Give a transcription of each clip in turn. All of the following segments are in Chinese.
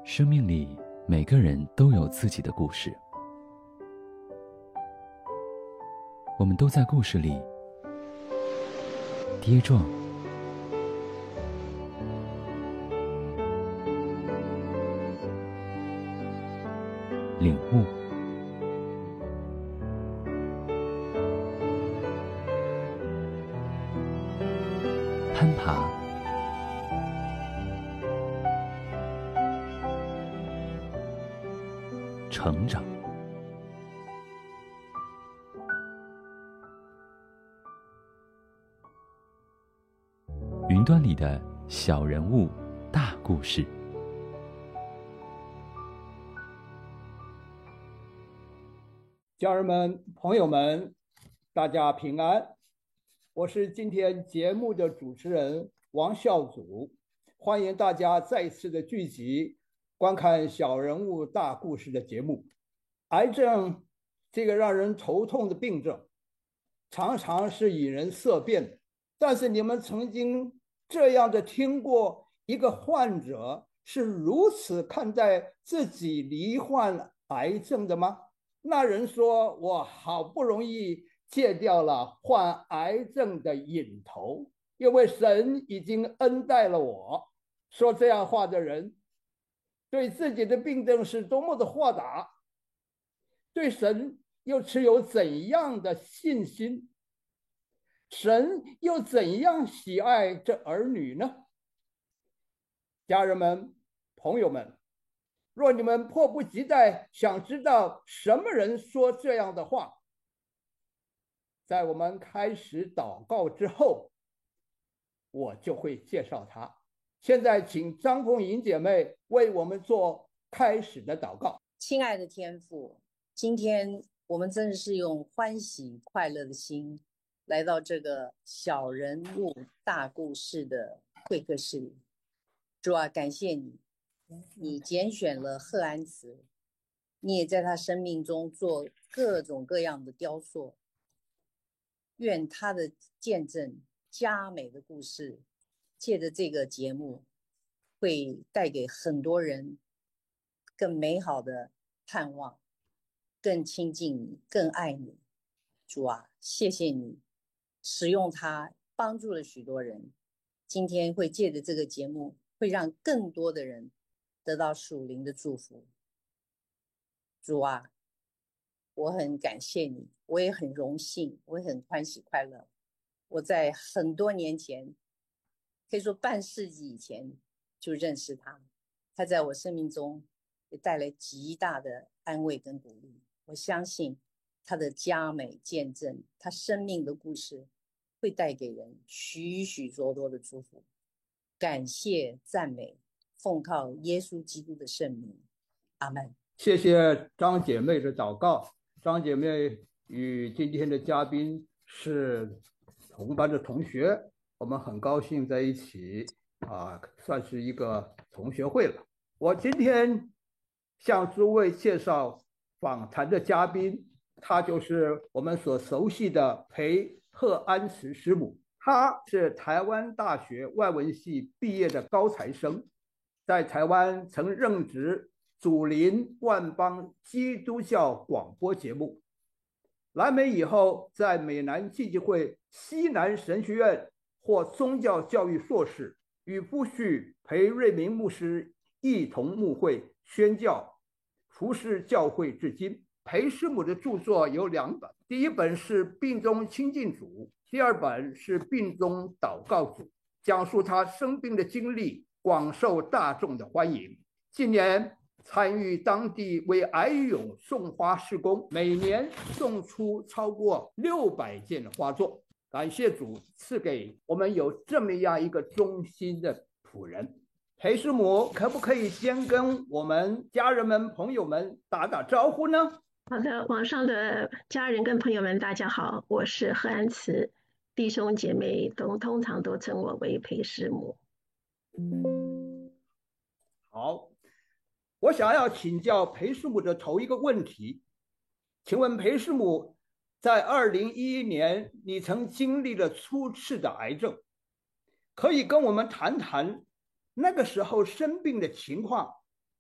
生命里每个人都有自己的故事，我们都在故事里跌撞、领悟、攀爬、成长。云端里的小人物，大故事。 家人们、朋友们，大家平安。我是今天节目的主持人王孝祖，欢迎大家再次的聚集观看小人物大故事的节目。癌症这个让人头痛的病症，常常是引人色变的。但是你们曾经这样的听过一个患者是如此看待自己罹患癌症的吗？那人说，我好不容易戒掉了患癌症的瘾头，因为神已经恩待了我。说这样话的人对自己的病症是多么的豁达，对神又持有怎样的信心？神又怎样喜爱这儿女呢？家人们、朋友们，若你们迫不及待想知道什么人说这样的话，在我们开始祷告之后，我就会介绍他。现在请张凤莹姐妹为我们做开始的祷告。 亲爱的天父，今天我们真的是用欢喜快乐的心来到这个小人物大故事的会客室里。主啊，感谢你，你拣选了贺安慈，你也在他生命中做各种各样的雕塑。愿他的见证佳美的故事，借着这个节目会带给很多人更美好的盼望，更亲近你，更爱你。主啊，谢谢你使用它帮助了许多人。今天会借着这个节目会让更多的人得到属灵的祝福。主啊，我很感谢你，我也很荣幸，我也很欢喜快乐。我在很多年前，可以说半世纪以前就认识他，他在我生命中也带来极大的安慰跟鼓励。我相信他的佳美见证，他生命的故事会带给人许许多多的祝福。感谢赞美，奉靠耶稣基督的圣名，阿们。 谢谢张姐妹的祷告。张姐妹与今天的嘉宾是同班的同学，我们很高兴在一起算是一个同学会了。我今天向诸位介绍访谈的嘉宾，他就是我们所熟悉的裴贺安慈师母。他是台湾大学外文系毕业的高材生，在台湾曾任职主林万邦基督教广播节目。来美以后，在美南浸信会西南神学院获宗教教育硕士，与夫婿裴瑞明牧师一同牧会宣教，服侍教会至今。裴师母的著作有2本，第一本是《病中亲近主》，第二本是《病中祷告主》，讲述他生病的经历，广受大众的欢迎。近年参与当地为癌友送花事工，每年送出超过600件的花作。感谢主赐给我们有这么样一个忠心的仆人。裴师母可不可以先跟我们家人们朋友们打打招呼呢？ 好的，网上的家人跟朋友们大家好，我是贺安慈，弟兄姐妹通常都称我为裴师母。 好，我想要请教裴师母的头一个问题，请问裴师母在2011年你曾经历了初次的癌症，可以跟我们谈谈那个时候生病的情况，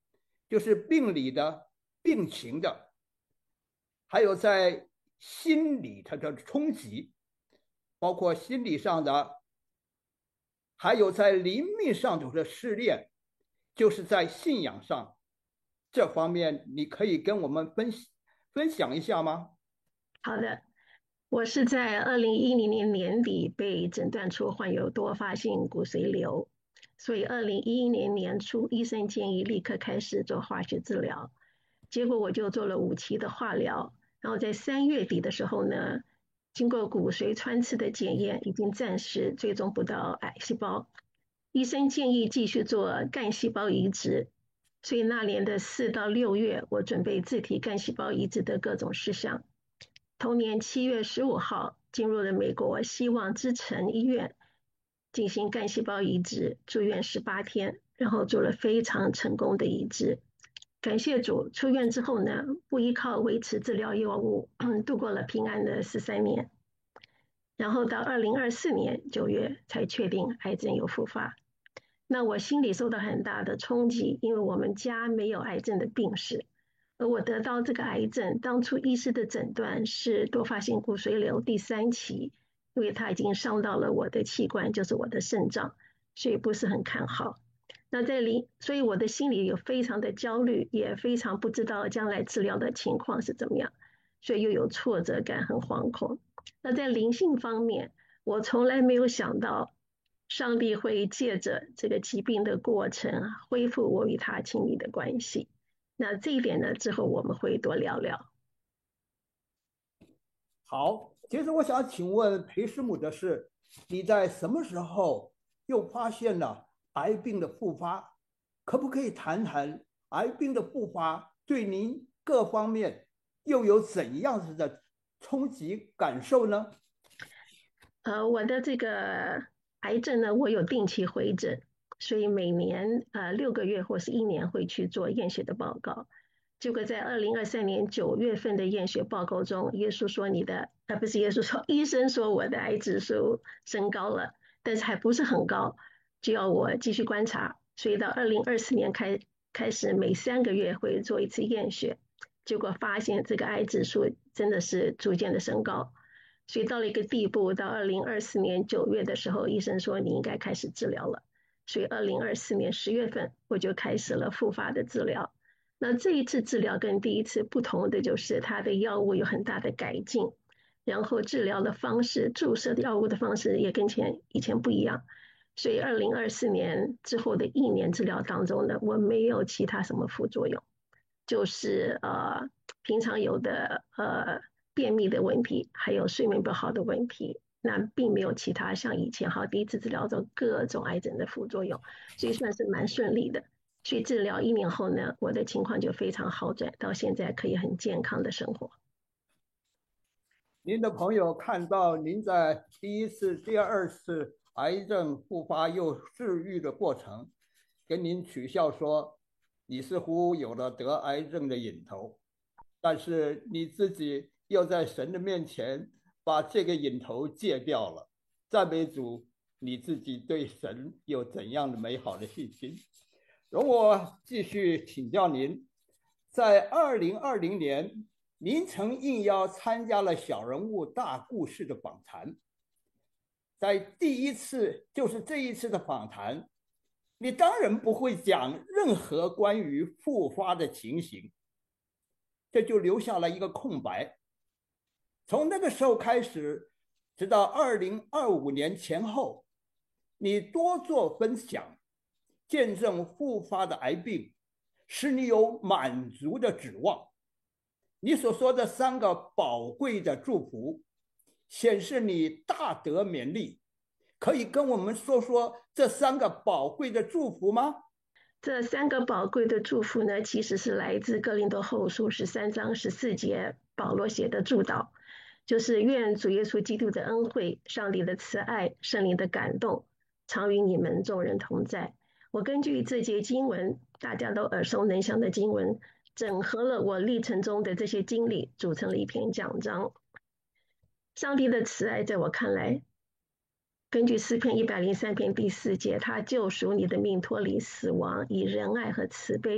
就是病理的、病情的，还有在心理它的冲击，包括心理上的，还有在灵命上头的试炼，就是在信仰上这方面，你可以跟我们分享一下吗？ 好的，我是在2010年年底被诊断出患有多发性骨髓瘤，所以2011年年初医生建议立刻开始做化学治疗，结果我就做了5期的化疗，然后在3月底的时候呢，经过骨髓穿刺的检验，已经暂时追踪不到癌细胞，医生建议继续做干细胞移植，所以那年的4到6月，我准备自体干细胞移植的各种事项。同年7月15号，进入了美国希望之城医院进行干细胞移植，住院18天，然后做了非常成功的移植。感谢主，出院之后呢，不依靠维持治疗药物，度过了平安的13年。然后到2024年9月才确定癌症有复发。那我心里受到很大的冲击，因为我们家没有癌症的病史，而我得到这个癌症，当初医师的诊断是多发性骨髓瘤第3期，因为它已经伤到了我的器官，就是我的肾脏，所以不是很看好。所以我的心里有非常的焦虑，也非常不知道将来治疗的情况是怎么样，所以又有挫折感和惶恐。那在灵性方面，我从来没有想到上帝会借着这个疾病的过程恢复我与他亲密的关系。那这一点呢，之后我们会多聊聊。 好，接着我想请问裴师母的是，你在什么时候又发现了癌病的复发？可不可以谈谈癌病的复发对您各方面又有怎样子的冲击感受呢？ 我的这个癌症呢，我有定期回诊，所以每年6个月或是1年会去做验血的报告。结果在2023年9月份的验血报告中，耶稣说不是耶稣说，医生说我的癌指数升高了，但是还不是很高，就要我继续观察。所以到2024年开始每3个月会做一次验血，结果发现这个癌指数真的是逐渐的升高。所以到了一个地步，到2024年9月的时候，医生说你应该开始治疗了。所以2024年10月份我就开始了复发的治疗。那这一次治疗跟第一次不同的就是它的药物有很大的改进，然后治疗的方式、注射的药物的方式也跟以前不一样。所以2024年之后的1年治疗当中呢，我没有其他什么副作用，就是平常有的便秘的问题，还有睡眠不好的问题，那并没有其他像以前第一次治疗的各种癌症的副作用，所以算是蛮顺利的。所以治疗1年后呢，我的情况就非常好转，到现在可以很健康的生活。 您的朋友看到您在第1次、第2次癌症复发又治愈的过程，跟您取笑说，你似乎有了得癌症的瘾头，但是你自己又在神的面前把这个瘾头戒掉了。赞美主，你自己对神有怎样的美好的信心？容我继续请教您，在2020年，您曾应邀参加了小人物大故事的访谈。在第1次，就是这一次的访谈，你当然不会讲任何关于复发的情形，这就留下了一个空白。从那个时候开始，直到2025年前后，你多做分享，见证复发的癌病，使你有满足的指望。你所说的3个宝贵的祝福，显示你大得勉励。可以跟我们说说这3个宝贵的祝福吗？ 这3个宝贵的祝福呢，其实是来自哥林多后书13章14节保罗写的祝祷，就是愿主耶稣基督的恩惠、上帝的慈爱、圣灵的感动，常与你们众人同在。我根据这节经文，大家都耳熟能详的经文，整合了我历程中的这些经历，组成了一篇讲章。上帝的慈爱在我看来，根据诗篇103篇第4节，他救赎你的命，脱离死亡，以仁爱和慈悲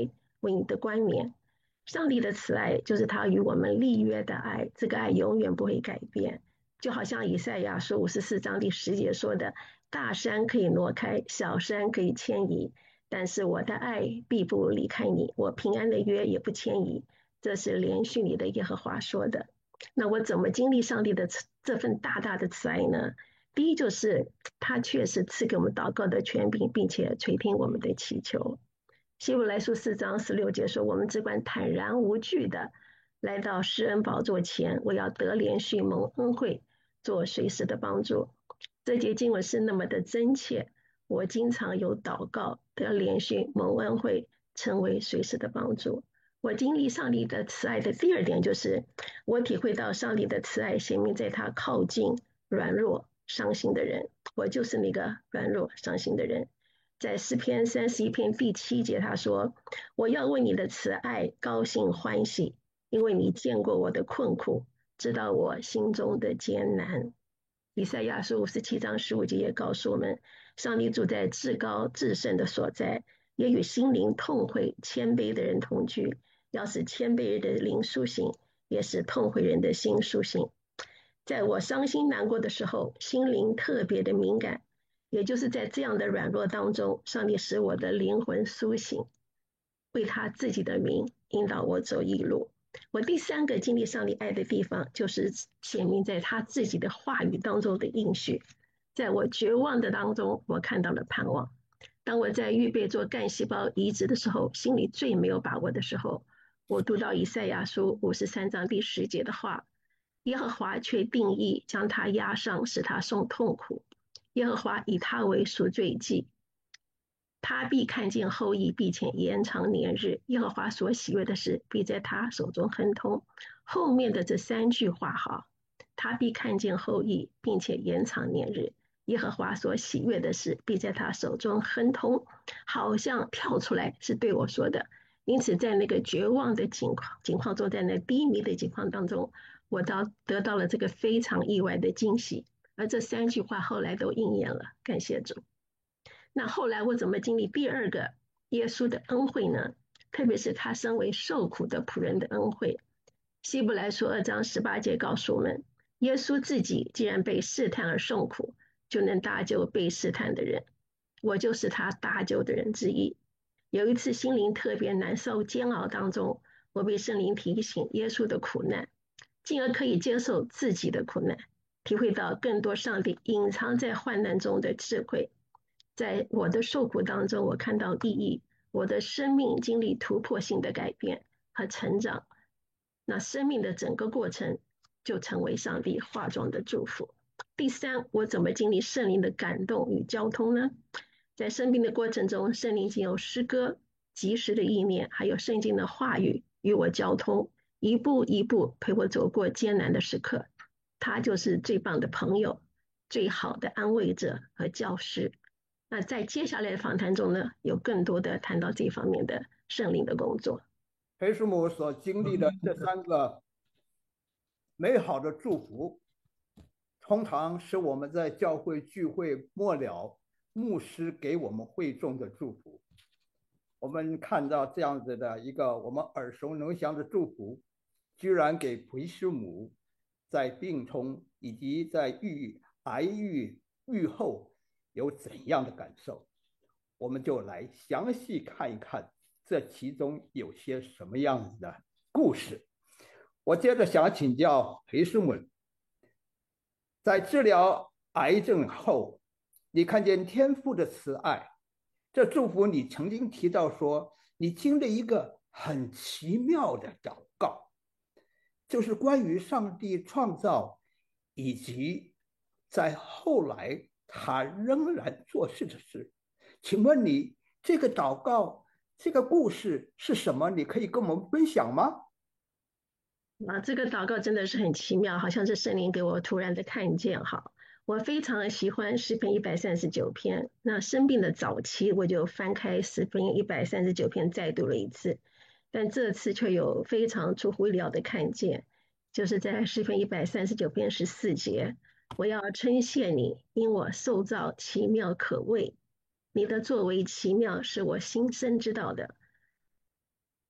为你的冠冕。上帝的慈爱就是他与我们立约的爱，这个爱永远不会改变。就好像以赛亚书54章第10节说的：大山可以挪开，小山可以迁移，但是我的爱必不离开你，我平安的约也不迁移。这是连续里的耶和华说的。那我怎么经历上帝的这份大大的慈爱呢？第一就是他确实赐给我们祷告的权柄，并且垂听我们的祈求。希伯来书4章16节说：我们只管坦然无惧的来到施恩宝座前，我要得连续蒙恩惠，做随时的帮助。这节经文是那么的真切，我经常有祷告得连续蒙恩惠，成为随时的帮助。我经历上帝的慈爱的第二点就是，我体会到上帝的慈爱显明在他靠近软弱伤心的人。我就是那个软弱伤心的人。在诗篇31篇第7节，他说：我要为你的慈爱高兴欢喜，因为你见过我的困苦，知道我心中的艰难。以赛亚书57章15节也告诉我们，上帝住在至高至圣的所在，也与心灵痛悔谦卑的人同居。要使谦卑人的灵苏醒，也使痛悔人的心苏醒。在我伤心难过的时候，心灵特别的敏感，也就是在这样的软弱当中，上帝使我的灵魂苏醒，为他自己的名引导我走义路。我第三个经历上帝爱的地方，就是显明在他自己的话语当中的应许。在我绝望的当中，我看到了盼望。当我在预备做干细胞移植的时候，心里最没有把握的时候，我读到以赛亚书53章第10节的话：耶和华却定义将他压伤，使他受痛苦。耶和华以他为赎罪祭，他必看见后裔，并且延长年日。耶和华所喜悦的事，必在他手中亨通。后面的这3句话哈，他必看见后裔，并且延长年日。耶和华所喜悦的事，必在他手中亨通，好像跳出来是对我说的。因此，在那个绝望的境况中，在那低迷的境况当中，我得到了这个非常意外的惊喜。而这3句话后来都应验了，感谢主。那后来我怎么经历第二个耶稣的恩惠呢？特别是他身为受苦的仆人的恩惠。希伯来书2章18节告诉我们，耶稣自己既然被试探而受苦，就能搭救被试探的人。我就是他搭救的人之一。有一次心灵特别难受煎熬当中，我被圣灵提醒耶稣的苦难，进而可以接受自己的苦难，体会到更多上帝隐藏在患难中的智慧。在我的受苦当中，我看到意义，我的生命经历突破性的改变和成长。那生命的整个过程就成为上帝化妆的祝福。第三，我怎么经历圣灵的感动与交通呢？在生病的过程中，圣灵经由诗歌、及时的意念，还有圣经的话语与我交通，一步一步陪我走过艰难的时刻。他就是最棒的朋友，最好的安慰者和教师。那在接下来的访谈中呢，有更多的谈到这方面的圣灵的工作。 裴师母所经历的这3个美好的祝福，通常是我们在教会聚会末了，牧师给我们会众的祝福。我们看到这样子的一个我们耳熟能详的祝福，居然给裴师母在病中以及在癌愈后有怎样的感受，我们就来详细看一看这其中有些什么样子的故事。我接着想请教裴师母，在治疗癌症后，你看见天父的慈爱，这祝福你曾经提到说，你经历一个很奇妙的祷告，就是关于上帝创造以及在后来他仍然做事的事。请问你这个祷告，这个故事是什么？你可以跟我们分享吗？ 这个祷告真的是很奇妙，好像是圣灵给我突然的看见哈。我非常喜欢诗篇139篇，那生病的早期我就翻开诗篇139篇再读了一次，但这次却有非常出乎意料的看见，就是在诗篇139篇14节，我要称谢你，因我受造奇妙可畏，你的作为奇妙是我心生知道的。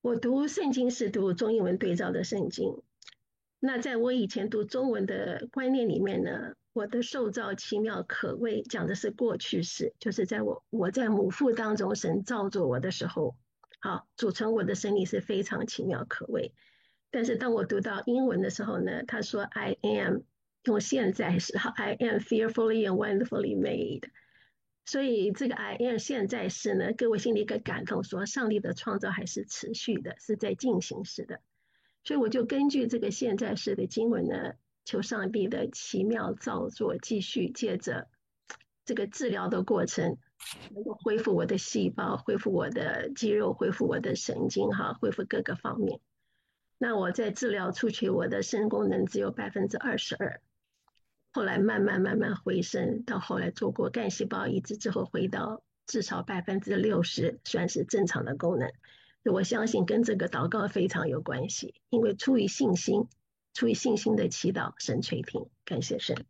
我读圣经是读中英文对照的圣经。那在我以前读中文的观念里面呢，我的受造奇妙可畏讲的是过去式，就是在我在母腹当中，神造作我的时候，好组成我的身体是非常奇妙可畏。但是当我读到英文的时候呢，他说 I am 用现在时，I am fearfully and wonderfully made。所以这个 I am 现在式呢，给我心里一个感动，说上帝的创造还是持续的，是在进行式的。所以我就根据这个现在式的经文呢，求上帝的奇妙造作，继续借着这个治疗的过程，能够恢复我的细胞，恢复我的肌肉，恢复我的神经，哈，恢复各个方面。那我在治疗初期，我的肾功能只有22%，后来慢慢回升，到后来做过干细胞移植之后，回到至少60%，算是正常的功能。我相信跟这个祷告非常有关系，因为出于信心的祈祷，神垂听，感谢神。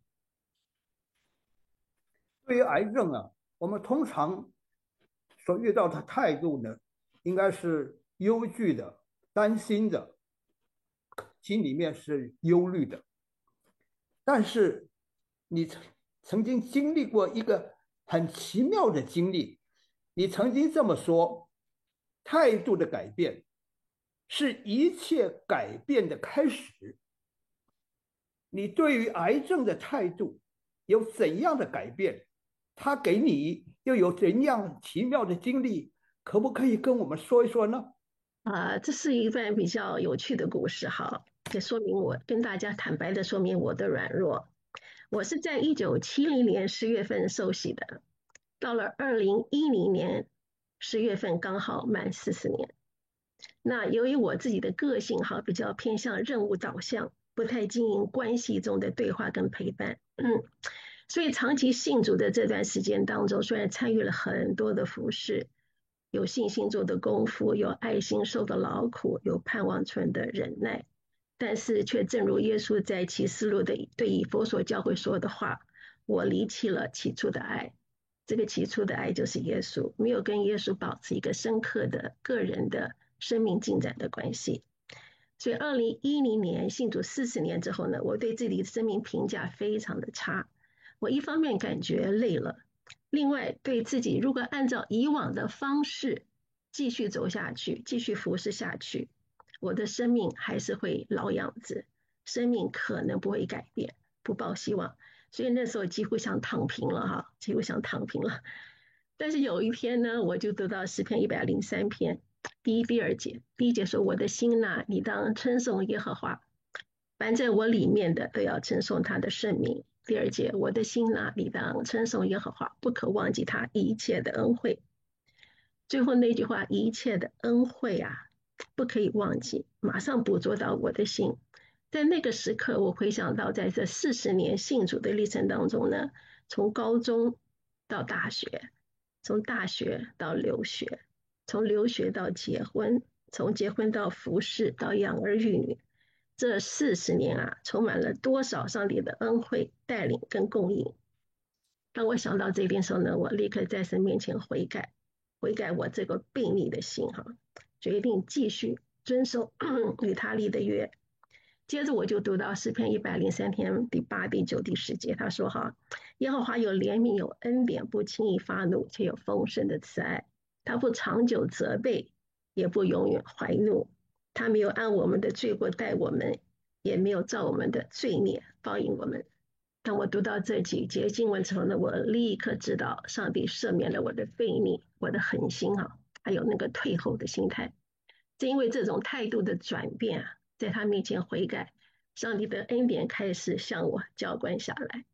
对于癌症啊，我们通常所遇到的态度呢，应该是忧惧的、担心的，心里面是忧虑的。但是你曾经经历过一个很奇妙的经历，你曾经这么说：态度的改变是一切改变的开始。你对于癌症的态度有怎样的改变？它给你又有怎样奇妙的经历？可不可以跟我们说一说呢？ 这是一段比较有趣的故事哈，也说明我跟大家坦白的说明我的软弱。我是在1970年10月份受洗的，到了2010年10月份刚好满40年。那由于我自己的个性哈，比较偏向任务导向，不太经营关系中的对话跟陪伴，所以长期信主的这段时间当中，虽然参与了很多的服事，有信心做的功夫，有爱心受的劳苦，有盼望存的忍耐，但是却正如耶稣在启示录的对以弗所教会说的话：“我离弃了起初的爱。”这个起初的爱就是耶稣，没有跟耶稣保持一个深刻的个人的生命进展的关系。所以2010年信主40年之后呢，我对自己的生命评价非常的差。我一方面感觉累了，另外对自己如果按照以往的方式继续走下去，继续服侍下去，我的生命还是会老样子，生命可能不会改变，不抱希望。所以那时候几乎想躺平了哈，几乎想躺平了。但是有一天呢，我就读到诗篇103篇第一、第二节。第一节说：“我的心呐，你当称颂耶和华，凡在我里面的都要称颂他的圣名。”第二节：“我的心呐，你当称颂耶和华，不可忘记他一切的恩惠。”最后那句话：“一切的恩惠啊，不可以忘记，马上捕捉到我的心。”在那个时刻，我回想到在这40年信主的历程当中呢，从高中到大学，从大学到留学，从留学到结婚，从结婚到服侍，到养儿育女，这40年啊，充满了多少上帝的恩惠带领跟供应。当我想到这边的时候呢，我立刻在神面前悔改，悔改我这个悖逆的心哈，决定继续遵守与他立的约。接着我就读到诗篇103篇第8、第9、第10节，他说哈，耶和华有怜悯，有恩典，不轻易发怒，却有丰盛的慈爱。他不长久责备，也不永远怀怒。他没有按我们的罪过待我们，也没有照我们的罪孽报应我们。当我读到这几节经文之后呢，我立刻知道上帝赦免了我的悖逆，我的狠心啊，还有那个退后的心态。正因为这种态度的转变啊，在他面前悔改，上帝的恩典开始向我浇灌下来，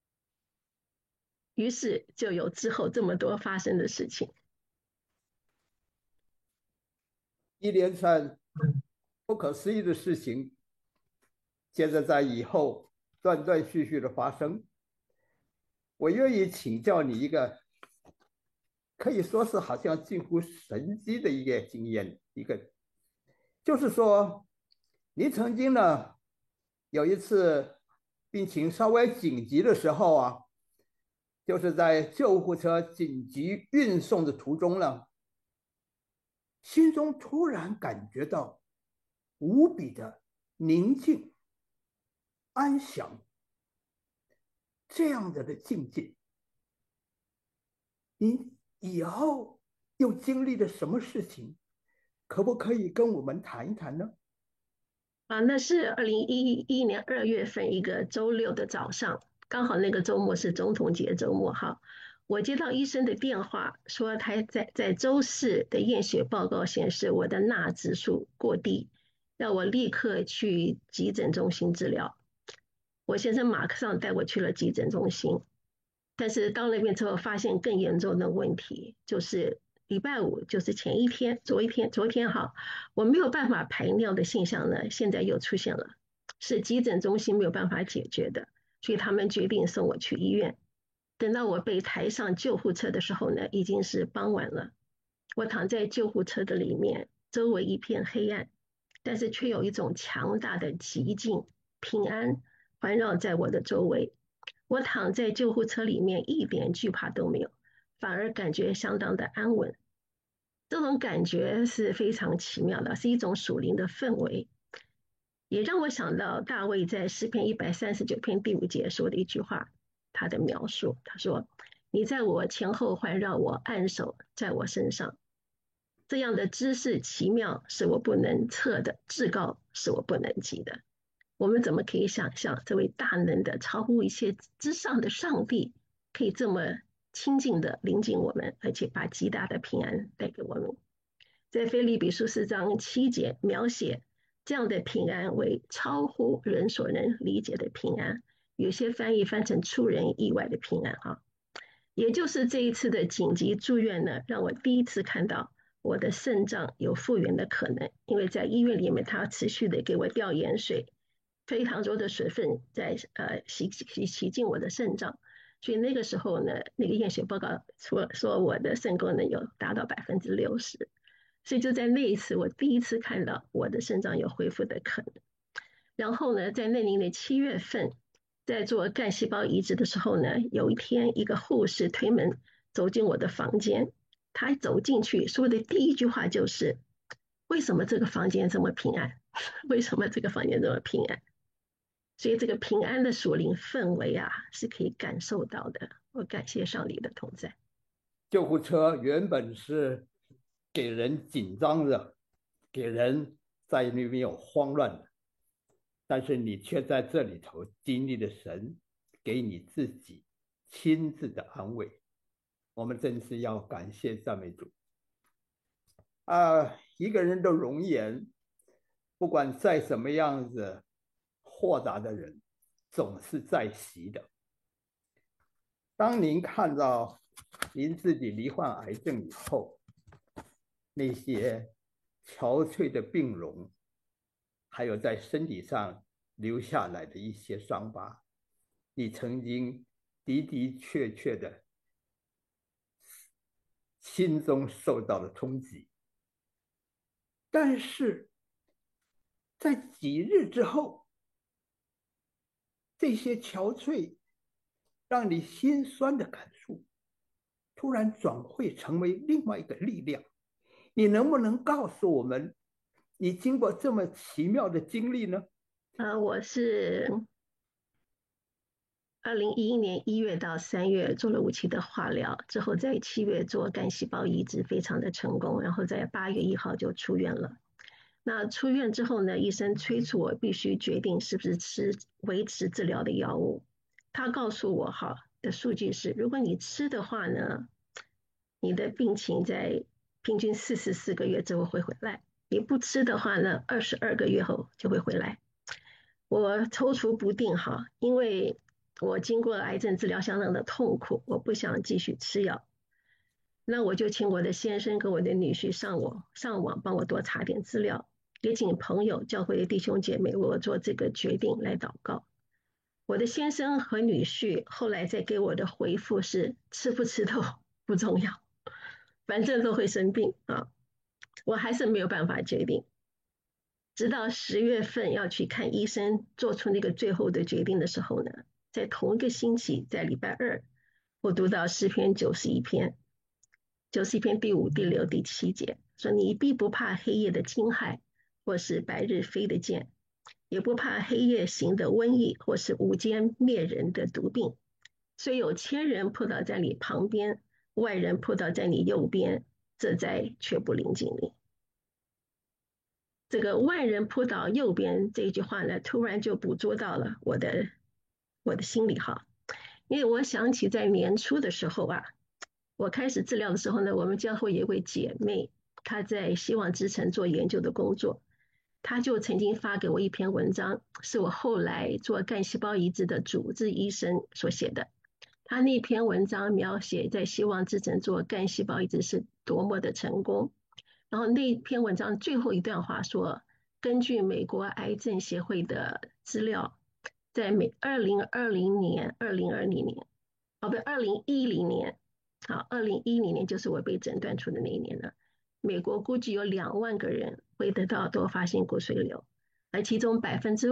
于是就有之后这么多发生的事情。 一连串不可思议的事情，接着在以后断断续续的发生。我愿意请教你一个可以说是好像近乎神迹的一个经验，就是说，你曾经呢有一次病情稍微紧急的时候啊，就是在救护车紧急运送的途中呢， 心中突然感觉到无比的宁静、安详，这样的境界。您以后又经历了什么事情？可不可以跟我们谈一谈呢？ 那是2011年2月份一个周六的早上，刚好那个周末是总统节周末哈。我接到医生的电话，说他在周四的验血报告显示我的钠指数过低，要我立刻去急诊中心治疗。我先生马上带我去了急诊中心，但是到那边之后发现更严重的问题，就是礼拜五，就是前一天，昨天哈，我没有办法排尿的现象呢，现在又出现了，是急诊中心没有办法解决的，所以他们决定送我去医院。等到我被抬上救护车的时候呢，已经是傍晚了。我躺在救护车的里面，周围一片黑暗，但是却有一种强大的寂静、平安环绕在我的周围。我躺在救护车里面，一点惧怕都没有，反而感觉相当的安稳。这种感觉是非常奇妙的，是一种属灵的氛围，也让我想到大卫在诗篇139篇第5节说的一句话，他的描述，他说：“你在我前后环绕我，按手在我身上。”这样的知识奇妙，是我不能测的；至高，是我不能及的。我们怎么可以想象这位大能的、超乎一切之上的上帝，可以这么亲近的临近我们，而且把极大的平安带给我们？在腓立比书4章7节描写这样的平安为超乎人所能理解的平安，有些翻译翻成出人意外的平安啊。也就是这一次的紧急住院呢，让我第一次看到我的肾脏有复原的可能，因为在医院里面，他持续的给我吊盐水，非常多的水分在洗进我的肾脏，所以那个时候呢，那个验血报告说我的肾功能有达到60%，所以就在那一次，我第一次看到我的肾脏有恢复的可能。然后呢，在那年的7月份，在做干细胞移植的时候呢，有一天一个护士推门走进我的房间，他走进去说的第一句话就是：“为什么这个房间这么平安？为什么这个房间这么平安？”所以这个平安的属灵氛围啊，是可以感受到的。我感谢上帝的同在。 救护车原本是给人紧张的，给人在里面有慌乱的，但是你却在这里头经历了神给你自己亲自的安慰，我们真是要感谢赞美主啊！一个人的容颜，不管再什么样子豁达的人，总是在席的。当您看到您自己罹患癌症以后，那些憔悴的病容，还有在身体上留下来的一些伤疤，你曾经的的确确的心中受到了冲击，但是在几日之后，这些憔悴让你心酸的感触，突然转会成为另外一个力量。你能不能告诉我们，你经过这么奇妙的经历呢？ 我是2011年1月到3月做了5期的化疗，之后在7月做干细胞移植，非常的成功，然后在8月1号就出院了。那出院之后呢，医生催促我必须决定是不是吃维持治疗的药物。他告诉我的数据是，如果你吃的话呢，你的病情在平均44个月之后会回来；你不吃的话呢，22个月后就会回来。我踌躇不定因为我经过癌症治疗相当的痛苦，我不想继续吃药。那我就请我的先生跟我的女婿上网帮我多查点资料，也请朋友、教会的弟兄姐妹为我做这个决定来祷告。我的先生和女婿后来再给我的回复是：吃不吃都不重要，反正都会生病啊。我还是没有办法决定。直到10月份要去看医生，做出那个最后的决定的时候呢，在同一个星期，在礼拜二，我读到诗篇91篇第5、第6、第7节， 说你必不怕黑夜的惊骇，或是白日飞的箭，也不怕黑夜行的瘟疫，或是午间灭人的毒病。虽有千人扑倒在你旁边，万人扑倒在你右边，这灾却不临近你。这个万人扑倒右边这一句话呢，突然就捕捉到了我的心里哈，因为我想起在年初的时候啊，我开始治疗的时候呢，我们教会有一位姐妹，她在希望之城做研究的工作，她就曾经发给我一篇文章，是我后来做干细胞移植的主治医生所写的。他那篇文章描写在希望之城做干细胞移植是多么的成功。然后那篇文章最后一段话说，根据美国癌症协会的资料，在2020年、2020年，哦不，2010年，好，2010年就是我被诊断出的那一年了。美国估计有2万个人会得到多发性骨髓瘤，而其中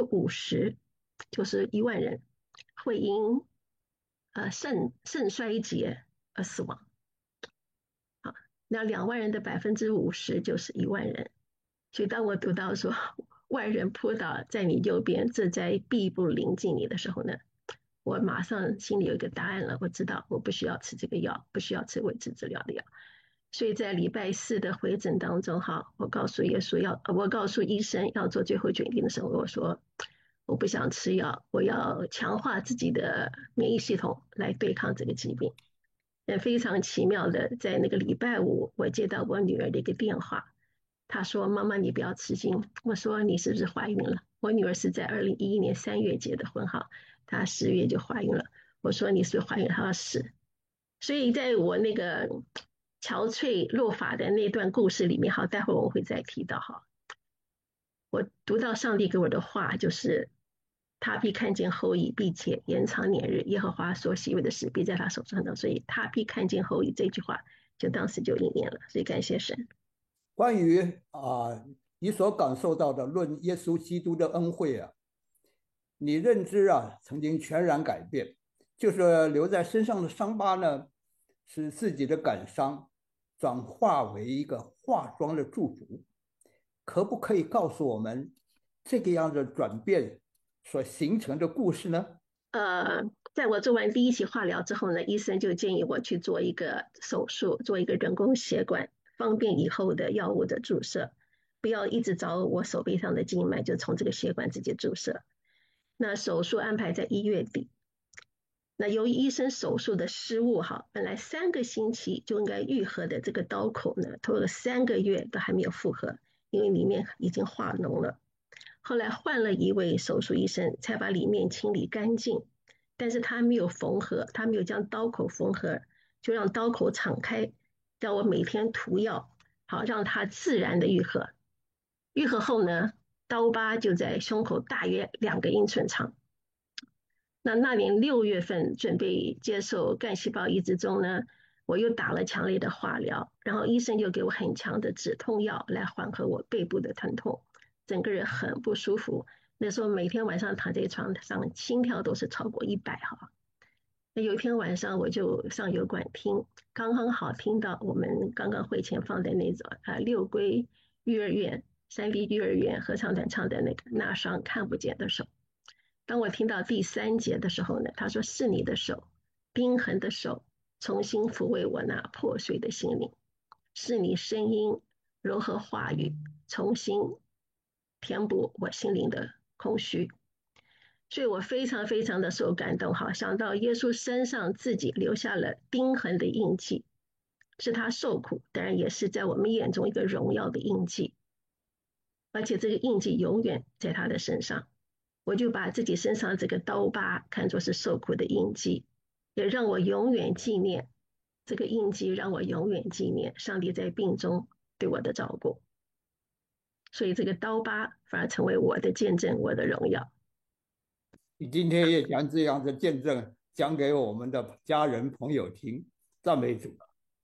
50%，就是1万人，会因肾衰竭而死亡。好，那2万人的50%就是1万人。所以当我读到说万人扑倒在你右边，这灾必不临近你的时候呢，我马上心里有一个答案了，我知道我不需要吃这个药，不需要吃维持治疗的药。所以在礼拜4的回诊当中，哈，我告诉医生要做最后决定的时候，我说我不想吃药，我要强化自己的免疫系统来对抗这个疾病。非常奇妙的，在那个礼拜5，我接到我女儿的一个电话，她说：“妈妈，你不要吃惊。”我说：“你是不是怀孕了？”我女儿是在2011年3月结的婚，哈，她10月就怀孕了。我说：“你是不是怀孕了？”她说：“是。”所以在我那个憔悴落发的那段故事里面，好，待会我会再提到哈。我读到上帝给我的话，就是他必看见后裔，并且延长年日。耶和华所喜悦的事，必在他手上的。所以他必看见后裔这句话，就当时就应验了。所以感谢神。 关于你所感受到的论耶稣基督的恩惠啊，你认知曾经全然改变，就是留在身上的伤疤呢，使自己的感伤转化为一个化妆的祝福。可不可以告诉我们这个样的转变所形成的故事呢？ 在我做完第1期化疗之后呢，医生就建议我去做一个手术，做一个人工血管，方便以后的药物的注射，不要一直找我手背上的静脉，就从这个血管直接注射。那手术安排在1月底。那由于医生手术的失误，哈，本来3个星期就应该愈合的这个刀口呢，拖了3个月都还没有复合，因为里面已经化脓了。后来换了一位手术医生，才把里面清理干净，但是他没有缝合，他没有将刀口缝合，就让刀口敞开，叫我每天涂药，好让它自然的愈合。愈合后呢，刀疤就在胸口大约2个英寸长。那年6月份准备接受干细胞移植中呢，我又打了强烈的化疗，然后医生又给我很强的止痛药来缓和我背部的疼痛，整个人很不舒服。那时候每天晚上躺在床上，心跳都是超过100哈。那有一天晚上我就上油管听，刚刚好听到我们刚刚会前放的那种六龟幼儿园3D 幼儿园合唱团唱的那个那双看不见的手。当我听到第3节的时候呢，他说是你的手，冰痕的手，重新抚慰我那破碎的心灵，是你声音柔和话语，重新填补我心灵的空虚。所以我非常非常的受感动，好，想到耶稣身上自己留下了钉痕的印记，是他受苦，当然也是在我们眼中一个荣耀的印记，而且这个印记永远在他的身上。我就把自己身上这个刀疤看作是受苦的印记，也让我永远纪念这个印记，让我永远纪念上帝在病中对我的照顾。所以这个刀疤反而成为我的见证，我的荣耀。 你今天也将这样的见证讲给我们的家人朋友听，赞美主。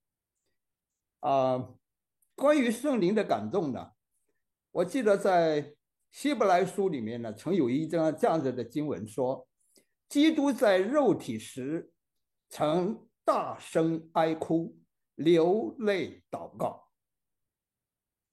关于圣灵的感动呢，我记得在希伯来书里面呢，曾有一章这样子的经文说，基督在肉体时曾大声哀哭，流泪祷告。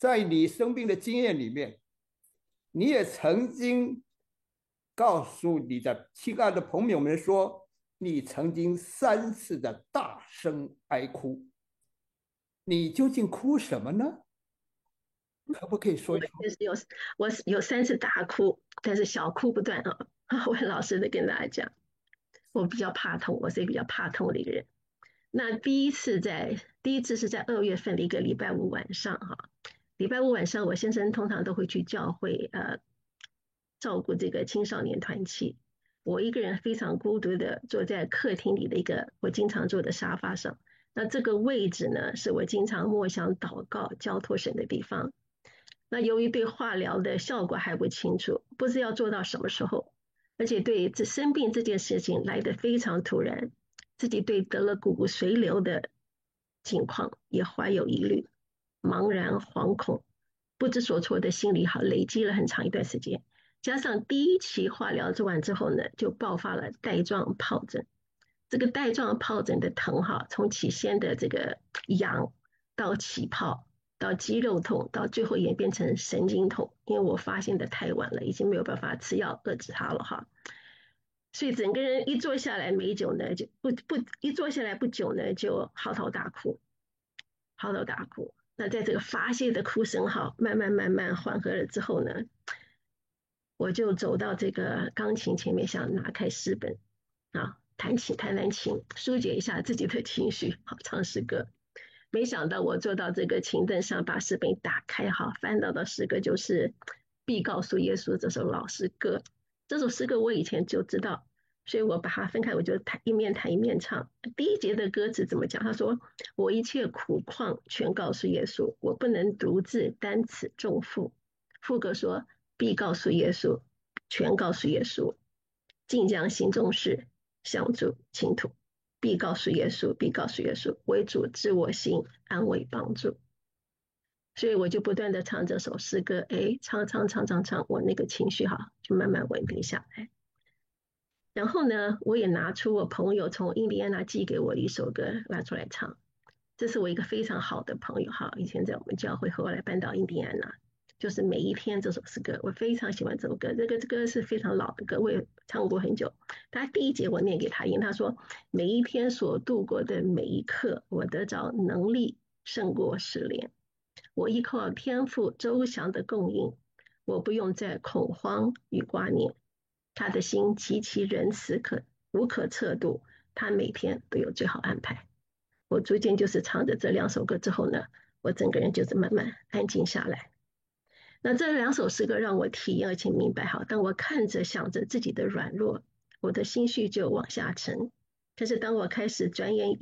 在你生病的经验里面，你也曾经告诉你的亲爱的朋友们说，你曾经3次的大声哀哭，你究竟哭什么呢？可不可以说我一说？ 就是有3次大哭，但是小哭不断啊。我很老实的跟大家讲，我比较怕痛，我是一个比较怕痛的一个人。那第一次是在2月份的一个礼拜五晚上哈，礼拜五晚上我先生通常都会去教会照顾这个青少年团契，我一个人非常孤独的坐在客厅里的一个我经常坐的沙发上。那这个位置呢，是我经常默想祷告交托神的地方。那由于对化疗的效果还不清楚，不知要做到什么时候，而且对这生病这件事情来得非常突然，自己对得了骨髓瘤的情况也怀有疑虑，茫然惶恐，不知所措的心理累积了很长一段时间。加上第一期化疗做完之后呢，就爆发了带状疱疹。这个带状疱疹的疼从起先的这个痒到起泡，到肌肉痛，到最后演变成神经痛，因为我发现的太晚了，已经没有办法吃药遏制它了哈。所以整个人一坐下来没久呢，就一坐下来不久呢，就嚎啕大哭，嚎啕大哭。那在这个发泄的哭声慢慢缓和了之后呢，我就走到这个钢琴前面，想拿开诗本弹琴，疏解一下自己的情绪，好唱诗歌。没想到我坐到这个琴凳上，把诗本打开，翻到的诗歌就是《必告诉耶稣》这首老诗歌。这首诗歌我以前就知道，所以我把它分开，我就一面弹一面唱。第一节的歌词怎么讲？他说：“我一切苦况全告诉耶稣，我不能独自担此重负。”副歌说：必告诉耶稣，全告诉耶稣，尽将心中事向主倾吐。必告诉耶稣，必告诉耶稣，为主知我心，安慰帮助。所以我就不断的唱这首诗歌，唱，我那个情绪就慢慢稳定下来。然后呢，我也拿出我朋友从印第安纳寄给我的一首歌拿出来唱。这是我一个非常好的朋友以前在我们教会，后来搬到印第安纳。就是每一天这首诗歌，我非常喜欢这首歌。这个歌是非常老的歌，我也唱过很久。他第一节我念给他听，他说：每一天所度过的每一刻，我得着能力胜过失联。我依靠天父周详的供应，我不用再恐慌与挂念。他的心极其仁慈，无可测度，他每天都有最好安排。我逐渐就是唱着这2首歌之后呢，我整个人就是慢慢安静下来。那这2首诗歌让我体验而且明白当我看着想着自己的软弱，我的心绪就往下沉。可是当我开始转眼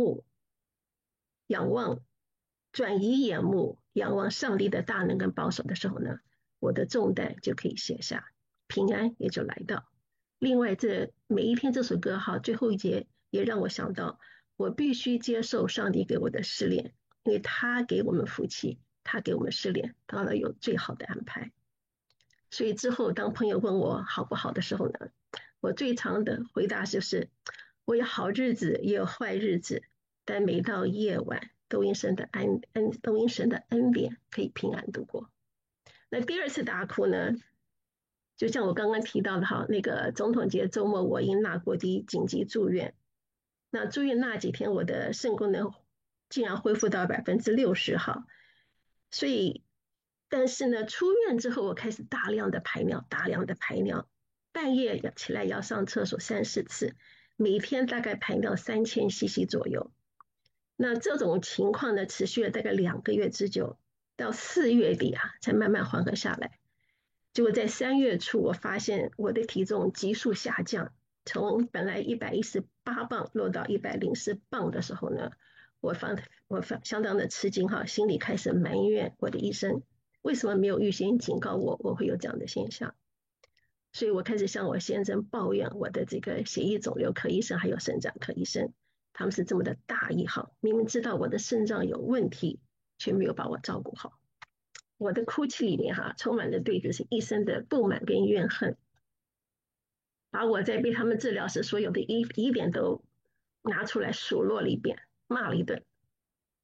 仰望转移眼目仰望上帝的大能跟保守的时候呢，我的重担就可以卸下，平安也就来到。另外这每一天这首歌最后一节也让我想到，我必须接受上帝给我的试炼，因为他给我们福气，他给我们试炼，当然有最好的安排。所以之后当朋友问我好不好的时候呢，我最常的回答就是：我有好日子也有坏日子，但每到夜晚都因神的恩典可以平安度过。那第2次大哭呢，就像我刚刚提到的那个总统节周末，我因纳国的紧急住院。那住院那几天，我的肾功能竟然恢复到60%所以，但是呢，出院之后我开始大量的排尿，半夜起来要上厕所3-4次，每天大概排尿3000cc 左右。那这种情况呢，持续了大概2个月之久，到4月底才慢慢缓和下来。结果在3月初，我发现我的体重急速下降，从本来118磅落到104磅的时候呢，我相当的吃惊心里开始埋怨我的医生，为什么没有预先警告我会有这样的现象？所以我开始向我先生抱怨我的这个血液肿瘤科医生还有肾脏科医生，他们是这么的大意明明知道我的肾脏有问题，却没有把我照顾好。我的哭泣里面充满了对就是医生的不满跟怨恨，把我在被他们治疗时所有的疑点都拿出来数落了一遍，骂了一顿。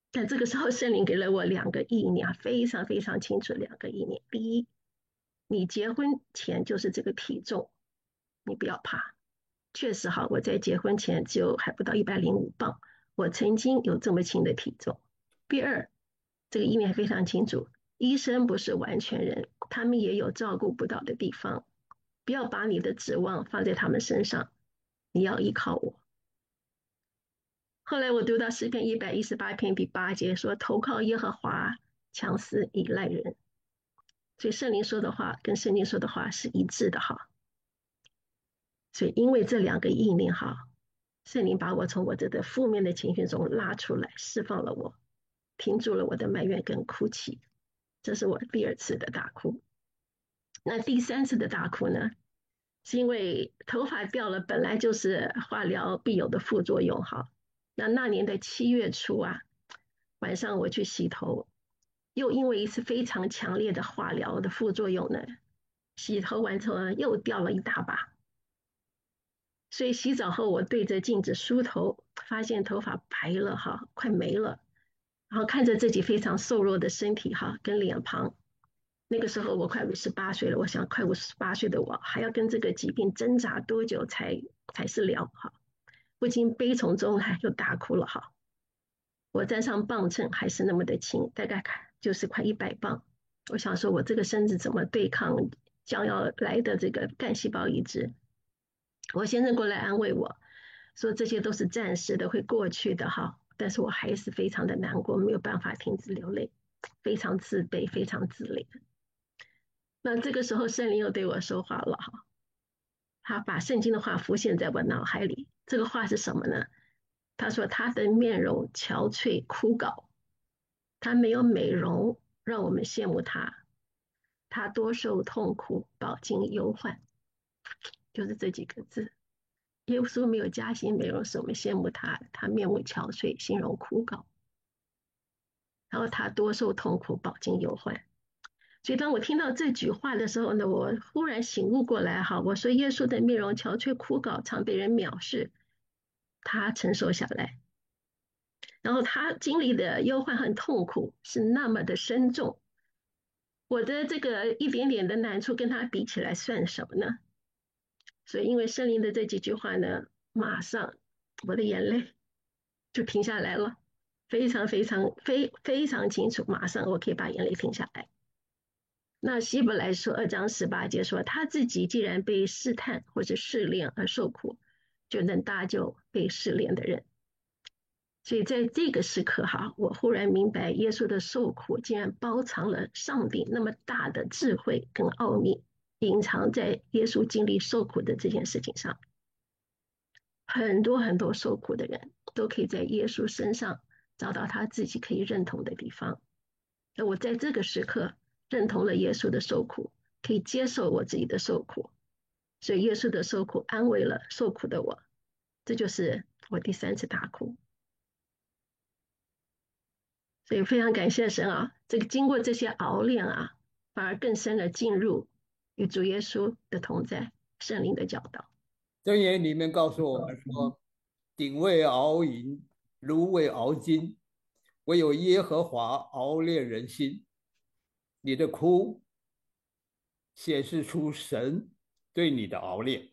但这个时候圣灵给了我两个意念，非常非常清楚两个意念。第一，你结婚前就是这个体重，你不要怕。确实哈，我在结婚前就还不到105磅，我曾经有这么轻的体重。第二，这个意念非常清楚，医生不是完全人，他们也有照顾不到的地方，不要把你的指望放在他们身上，你要依靠我。后来我读到诗篇118篇第8节说：投靠耶和华，强似依赖人。所以圣灵说的话跟圣经说的话是一致的哈。所以因为这两个意念哈，圣灵把我从我这个负面的情绪中拉出来，释放了我，停住了我的埋怨跟哭泣。这是我第二次的大哭。那第三次的大哭呢，是因为头发掉了，本来就是化疗必有的副作用哈。那年的7月初啊，晚上我去洗头，又因为一次非常强烈的化疗的副作用呢，洗头完之后呢，又掉了一大把。所以洗澡后，我对着镜子梳头，发现头发白了哈，快没了。然后看着自己非常瘦弱的身体哈，跟脸庞。那个时候我快58岁了，我想快58岁的我还要跟这个疾病挣扎多久才是了哈？不禁悲从中来，又大哭了哈。我站上磅秤还是那么的轻，大概就是快100磅。我想说，我这个身子怎么对抗将要来的这个干细胞移植？我先生过来安慰我说，这些都是暂时的，会过去的哈。但是我还是非常的难过，没有办法停止流泪，非常自卑，非常自怜。那这个时候圣灵又对我说话了哈，他把圣经的话浮现在我脑海里。这个话是什么呢？他说他的面容憔悴枯槁，他没有美容，让我们羡慕他。他多受痛苦，饱经忧患，就是这几个字。耶稣没有加薪美容，使我们羡慕他。他面目憔悴，形容枯槁。然后他多受痛苦，饱经忧患。所以当我听到这句话的时候呢，我忽然醒悟过来哈，我说耶稣的面容憔悴枯槁，常被人藐视，他承受下来，然后他经历的忧患和痛苦是那么的深重，我的这个一点点的难处跟他比起来算什么呢？所以因为圣灵的这几句话呢，马上我的眼泪就停下来了，非常非常清楚，马上我可以把眼泪停下来。那希伯来书2章18节说，他自己既然被试探或者试炼而受苦，就能搭救被试炼的人。所以在这个时刻哈，我忽然明白耶稣的受苦竟然包藏了上帝那么大的智慧跟奥秘，隐藏在耶稣经历受苦的这件事情上。很多很多受苦的人都可以在耶稣身上找到他自己可以认同的地方。那我在这个时刻认同了耶稣的受苦，可以接受我自己的受苦，所以耶稣的受苦安慰了受苦的我，这就是我第3次大哭。所以非常感谢神啊，这个经过这些熬炼啊，反而更深的进入与主耶稣的同在，圣灵的教导。 箴言里面告诉我们说：鼎为熬银，炉为熬金，唯有耶和华熬炼人心。你的哭显示出神对你的熬炼。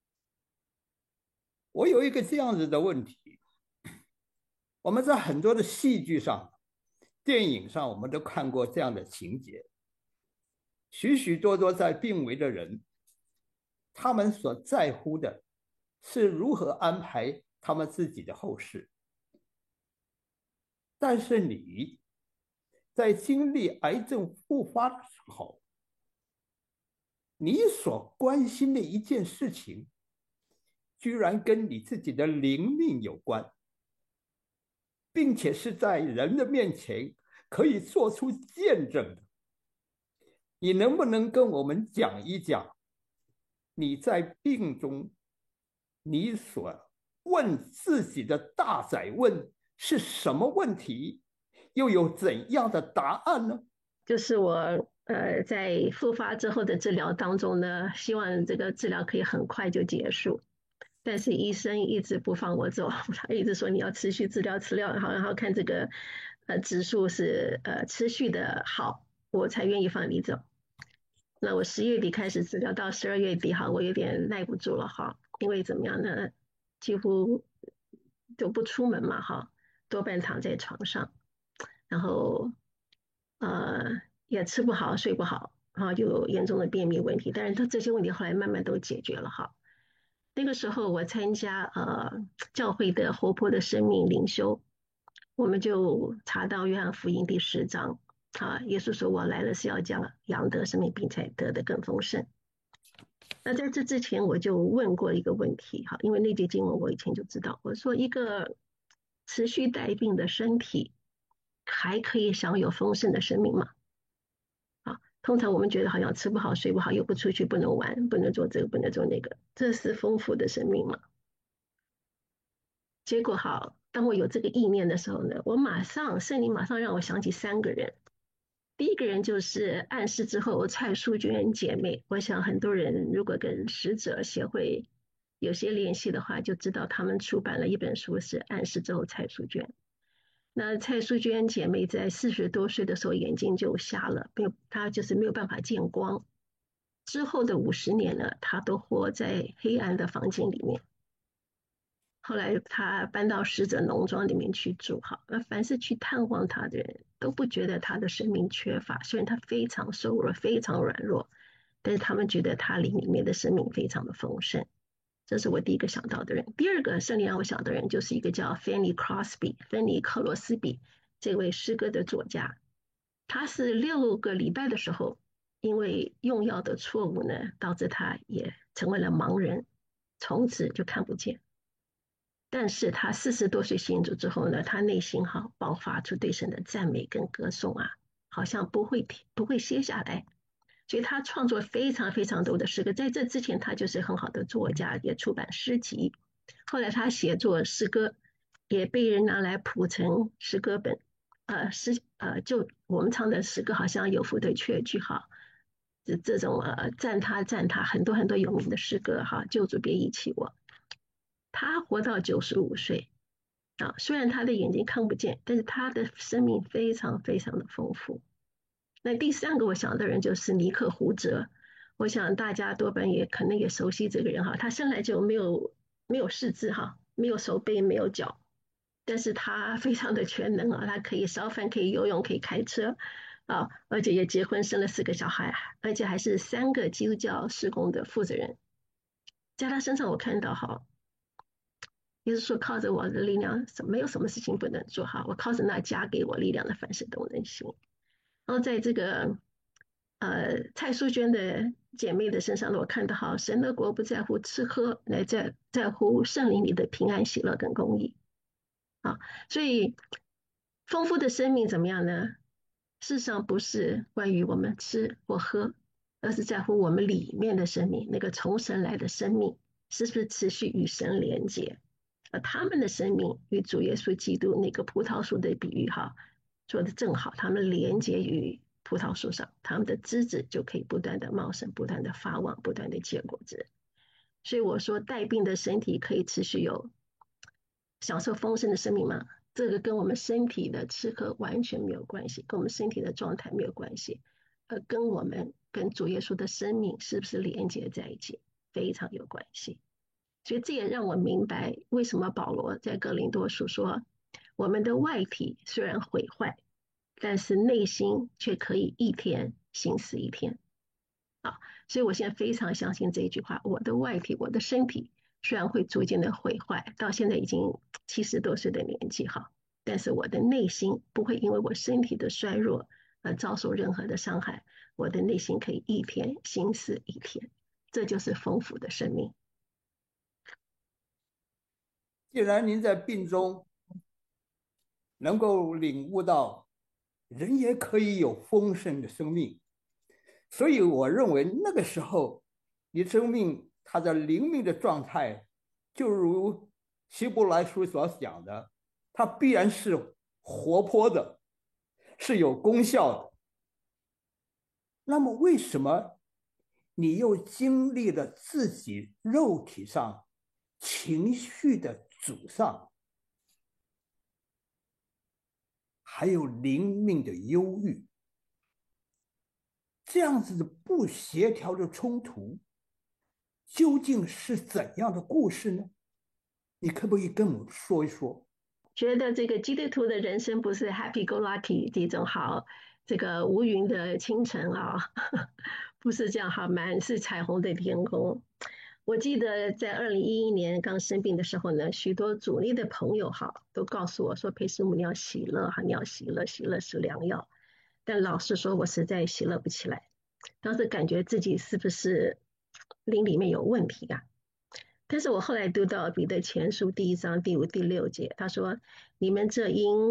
我有一个这样子的问题，我们在很多的戏剧上、电影上，我们都看过这样的情节。许许多多在病危的人，他们所在乎的是如何安排他们自己的后事。但是你在经历癌症复发的时候，你所关心的一件事情，居然跟你自己的灵命有关，并且是在人的面前可以做出见证的。你能不能跟我们讲一讲你在病中你所问自己的大哉问是什么问题，又有怎样的答案呢？ 就是我在复发之后的治疗当中呢，希望这个治疗可以很快就结束，但是医生一直不放我走，他一直说你要持续治疗，然后看这个指数是持续的好，我才愿意放你走。那我10月底开始治疗，到12月底哈，我有点耐不住了哈，因为怎么样呢，几乎都不出门嘛哈，多半躺在床上，然后也吃不好睡不好，然后就有严重的便秘问题，但是这些问题后来慢慢都解决了哈。那个时候我参加教会的活泼的生命灵修，我们就查到约翰福音第10章啊，耶稣说我来了是要将羊得生命，并且得的更丰盛。那在这之前我就问过一个问题哈，因为那节经文我以前就知道，我说一个持续带病的身体还可以享有丰盛的生命吗？啊，通常我们觉得好像吃不好睡不好，又不出去不能玩，不能做这个不能做那个，这是丰富的生命吗？结果好，当我有这个意念的时候呢，圣灵马上让我想起3个人。第一个人就是暗示之后蔡淑娟姐妹，我想很多人如果跟使者协会有些联系的话，就知道他们出版了一本书是暗示之后蔡淑娟。那蔡淑娟姐妹在40多岁的时候眼睛就瞎了，她就是没有办法见光。之后的50年呢，她都活在黑暗的房间里面。后来他搬到使者农庄里面去住，好，那凡是去探望他的人都不觉得他的生命缺乏，虽然他非常瘦弱、非常软弱，但是他们觉得他里面的生命非常的丰盛。这是我第一个想到的人。第二个圣灵让我想的人就是一个叫芬尼克罗斯比这位诗歌的作家，他是6个礼拜的时候，因为用药的错误呢，导致他也成为了盲人，从此就看不见。但是他40多岁信主之后呢，他内心爆发出对神的赞美跟歌颂啊，好像不会停，不会歇下来。所以他创作非常非常多的诗歌，在这之前他就是很好的作家，也出版诗集。后来他写作诗歌，也被人拿来谱成诗歌本。就我们唱的诗歌，好像有福的雀句哈，这种赞他很多很多有名的诗歌哈，救主别遗弃我。他活到95岁啊，虽然他的眼睛看不见，但是他的生命非常非常的丰富。那第3个我想的人就是尼克胡哲，我想大家多半也可能也熟悉这个人哈，他生来就没有四肢哈，没有手背没有脚，但是他非常的全能啊，他可以烧饭，可以游泳，可以开车啊，而且也结婚生了4个小孩，而且还是3个基督教事工的负责人。在他身上我看到哈，也就是说靠着我的力量，没有什么事情不能做哈，我靠着那加给我力量的凡事都能行。然后在这个蔡淑娟的姐妹的身上呢，我看到好，神的国不在乎吃喝，乃在乎圣灵里的平安、喜乐跟公义啊。所以丰富的生命怎么样呢？事实上不是关于我们吃或喝，而是在乎我们里面的生命，那个从神来的生命，是不是持续与神连接？而他们的生命与主耶稣基督那个葡萄树的比喻哈，做的正好，他们连接于葡萄树上，他们的枝子就可以不断的茂盛，不断的发旺，不断的结果子。所以我说，带病的身体可以持续有享受丰盛的生命吗？这个跟我们身体的吃喝完全没有关系，跟我们身体的状态没有关系，跟我们跟主耶稣的生命是不是连接在一起，非常有关系。所以这也让我明白，为什么保罗在哥林多书说，我们的外体虽然毁坏，但是内心却可以一天新似一天啊！所以我现在非常相信这一句话：我的外体，我的身体虽然会逐渐的毁坏，到现在已经70多岁的年纪哈，但是我的内心不会因为我身体的衰弱而遭受任何的伤害，我的内心可以一天新似一天，这就是丰富的生命。 既然您在病中能够领悟到人也可以有丰盛的生命，所以我认为那个时候你生命它的灵命的状态，就如希伯来书所讲的，它必然是活泼的，是有功效的。那么为什么你又经历了自己肉体上情绪的沮丧， 还有灵命的忧郁，这样子的不协调的冲突，究竟是怎样的故事呢？你可不可以跟我们说一说？ 觉得这个基督徒的人生不是 happy go lucky 这种好，这个无云的清晨啊，不是这样好，满是彩虹的天空。我记得在2011年刚生病的时候呢，许多主内的朋友哈都告诉我说，裴师母你要喜乐哈，你要喜乐，喜乐是良药。但老实说，我实在喜乐不起来，当时感觉自己是不是灵里面有问题啊？但是我后来读到彼得前书1章第5、第6节，他说：“你们这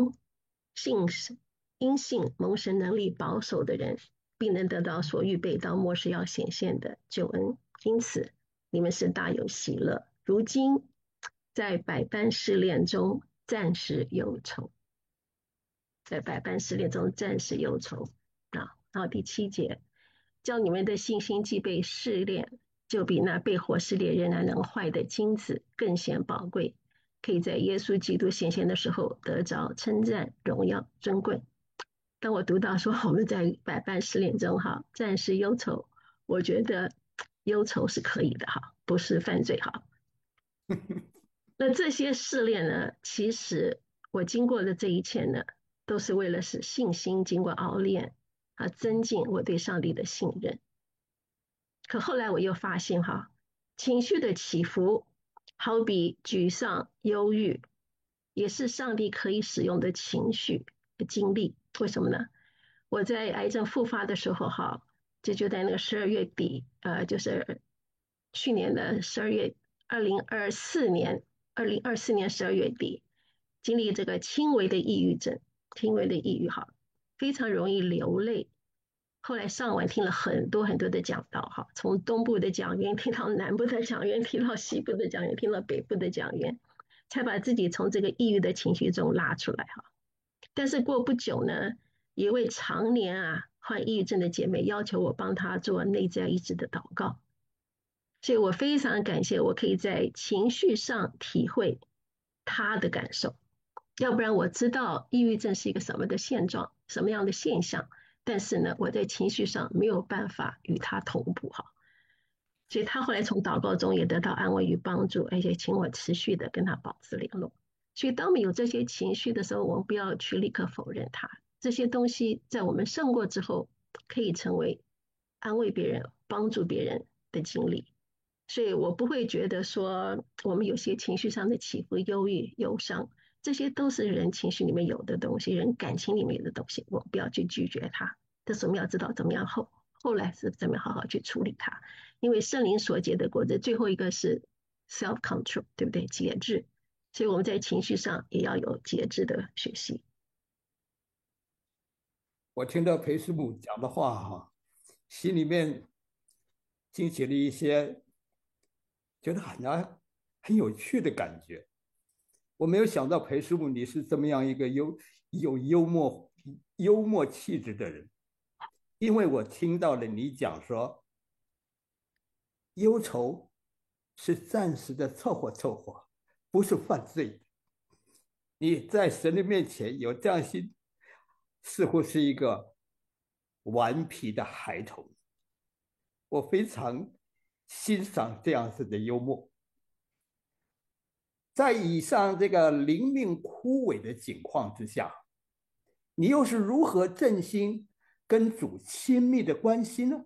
因信蒙神能力保守的人，必能得到所预备到末世要显现的救恩。因此，你们是大有喜乐。如今在百般试炼中暂时忧愁，在百般试炼中暂时忧愁。”啊，然后第7节，叫你们的信心既被试炼，就比那被火试炼仍然能坏的金子更显宝贵，可以在耶稣基督显现的时候得着称赞、荣耀、尊贵。当我读到说我们在百般试炼中哈，暂时忧愁，我觉得忧愁是可以的哈，不是犯罪哈。那这些试炼呢，其实我经过的这一切呢，都是为了使信心经过熬炼啊，增进我对上帝的信任。可后来我又发现哈，情绪的起伏，好比沮丧、忧郁，也是上帝可以使用的情绪的经历。为什么呢？我在癌症复发的时候哈，就在那个12月底，就是去年的12月，2024年12月底，经历这个轻微的抑郁症，轻微的抑郁哈，非常容易流泪。后来上晚听了很多很多的讲道哈，从东部的讲员听到南部的讲员，听到西部的讲员，听到北部的讲员，才把自己从这个抑郁的情绪中拉出来哈。但是过不久呢，一位常年患抑郁症的姐妹要求我帮她做内在医治的祷告，所以我非常感谢我可以在情绪上体会她的感受，要不然我知道抑郁症是一个什么的现状，什么样的现象，但是呢，我在情绪上没有办法与她同步哈。所以她后来从祷告中也得到安慰与帮助，而且请我持续的跟她保持联络。所以当我们有这些情绪的时候，我们不要去立刻否认它。这些东西在我们胜过之后，可以成为安慰别人、帮助别人的经历。所以我不会觉得说我们有些情绪上的起伏、忧郁、忧伤，这些都是人情绪里面有的东西，人感情里面有的东西，我们不要去拒绝它。但是我们要知道怎么样后来是怎么样好好去处理它。因为圣灵所结的果子，最后一个是 self control， 对不对？节制。所以我们在情绪上也要有节制的学习。 我听到裴师母讲的话哈，心里面兴起了一些觉得很有趣的感觉。我没有想到裴师母你是这么样一个有幽默气质的人，因为我听到了你讲说，忧愁是暂时的凑合凑合，不是犯罪。你在神的面前有这样心，似乎是一个顽皮的孩童。我非常欣赏这样子的幽默。在以上这个灵命枯萎的境况之下，你又是如何振兴跟主亲密的关系呢？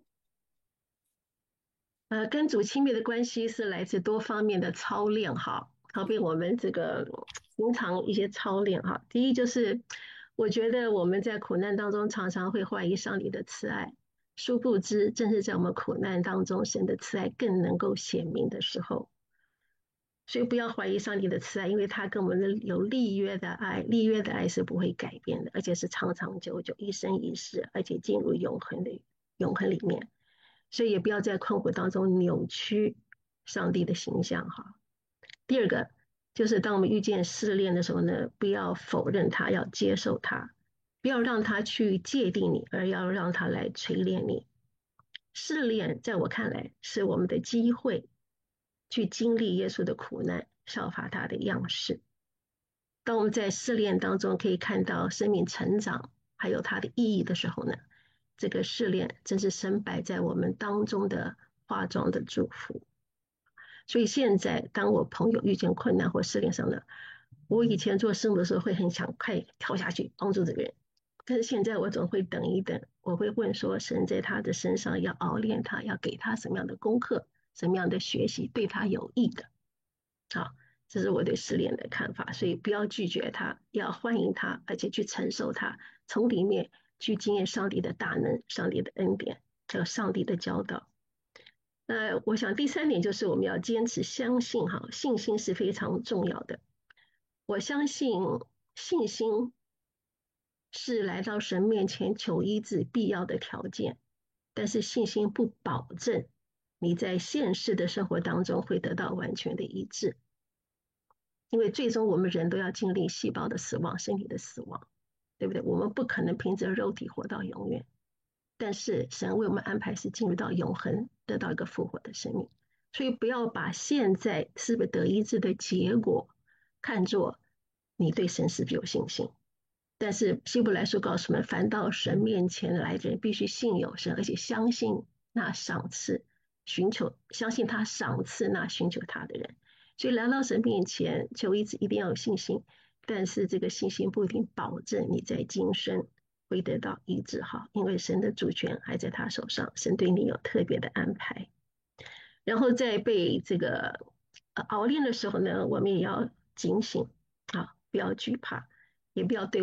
跟主亲密的关系是来自多方面的操练哈，好比我们这个平常一些操练哈。第一就是，我觉得我们在苦难当中常常会怀疑上帝的慈爱，殊不知正是在我们苦难当中，神的慈爱更能够显明的时候。所以不要怀疑上帝的慈爱，因为他跟我们有立约的爱，立约的爱是不会改变的，而且是长长久久、一生一世，而且进入永恒里面。所以也不要在困苦当中扭曲上帝的形象哈。第二个就是当我们遇见试炼的时候呢，不要否认它，要接受它，不要让它去界定你，而要让它来锤炼你。试炼在我看来是我们的机会，去经历耶稣的苦难，效法他的样式。 当我们在试炼当中可以看到生命成长，还有它的意义的时候呢，这个试炼真是神摆在我们当中的化妆的祝福。所以现在，当我朋友遇见困难或试炼上了，我以前做生的时候会很想快跳下去帮助这个人，但是现在我总会等一等，我会问说，神在他的身上要熬炼他，要给他什么样的功课，什么样的学习对他有益的。好，这是我对失恋的看法，所以不要拒绝他，要欢迎他，而且去承受他，从里面去经验上帝的大能、上帝的恩典，还有上帝的教导。我想第三点就是我们要坚持相信，哈，信心是非常重要的。我相信信心是来到神面前求医治必要的条件，但是信心不保证你在现实的生活当中会得到完全的医治。因为最终我们人都要经历细胞的死亡、身体的死亡，对不对？我们不可能凭着肉体活到永远，但是神为我们安排是进入到永恒，得到一个复活的生命。所以不要把现在是不是得医治的结果看作你对神是不是有信心。但是希伯来书告诉我们，凡到神面前来的人，必须信有神，而且相信那赏赐、相信他赏赐那寻求他的人。所以来到神面前求医治，一定要有信心，但是这个信心不一定保证你在今生会得到医治好，因为神的主权还在他手上，神对你有特别的安排。然后在被这个熬炼的时候呢，我们也要警醒啊，不要惧怕，也不要对